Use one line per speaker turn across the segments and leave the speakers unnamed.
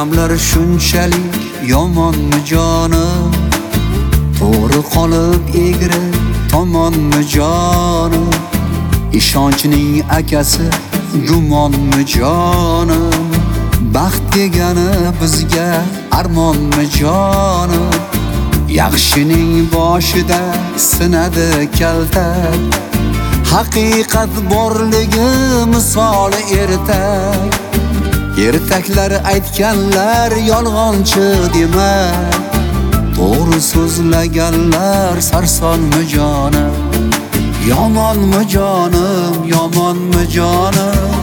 Odamlar shunchalik yomonmi jonim? To'g'ri qolib egri tomonmi jonim? Ishonchning akasi gumonmi jonim? Baxt degani bizga armonmi jonim? Yaxshining boshida sinadi kaltak, haqiqat borligi misoli ertak. Ertaklar aytganlar yolg'onchi demak, to'g'ri so'zlaganlar sarsonmi jonim? Yomonmi jonim, yomonmi jonim?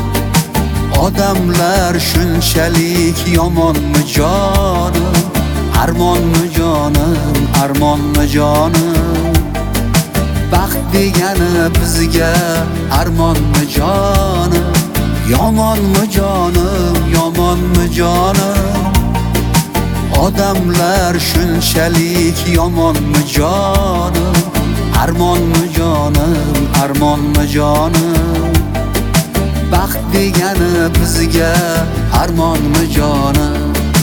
Odamlar shunchalik yomonmi jonim? Armonmi jonim, armonmi jonim? Baxt degani bizga armonmi jonim? Yomonmi jonim, yomonmi jonim? Odamlar shunchalik yomonmi jonim? Armonmi jonim, armonmi jonim? Baxt degani bizga armonmi jonim?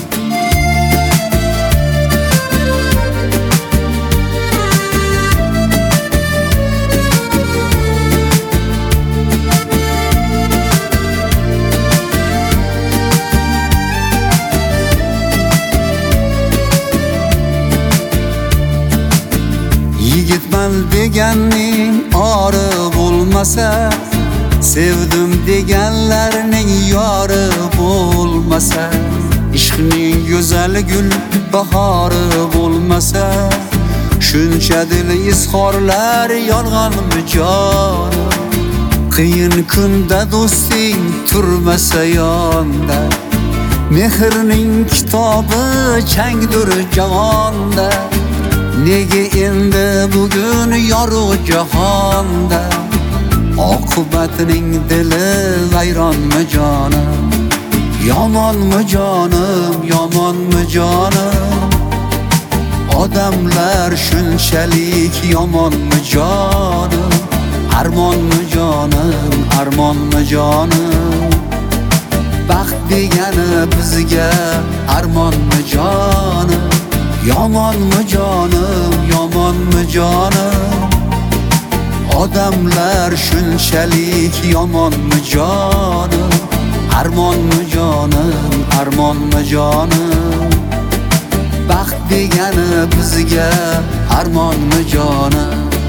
Yigitman deganning ori bo'lmasa, sevdim deganlarning yori bo'lmasa, ishqning go'zal gul bahori bo'lmasa, shuncha dil izhorlar yolg'onmi jonim? Qiyin kunda do'sting turmasa yonda, mehrning kitobi changdir javonda. Nega endi bugun yorug' jahonda oqibatining dili vayronmi jonim? Yomonmi jonim, yomonmi jonim? Odamlar shunchalik yomonmi jonim? Armonmi jonim, armonmi jonim? Baxt degani bizga armonmi jonim? Yomonmi jonim, yomonmi jonim? Odamlar shunchalik yomonmi jonim? Armonmi jonim, armonmi jonim? Baxt degani bizga armonmi jonim?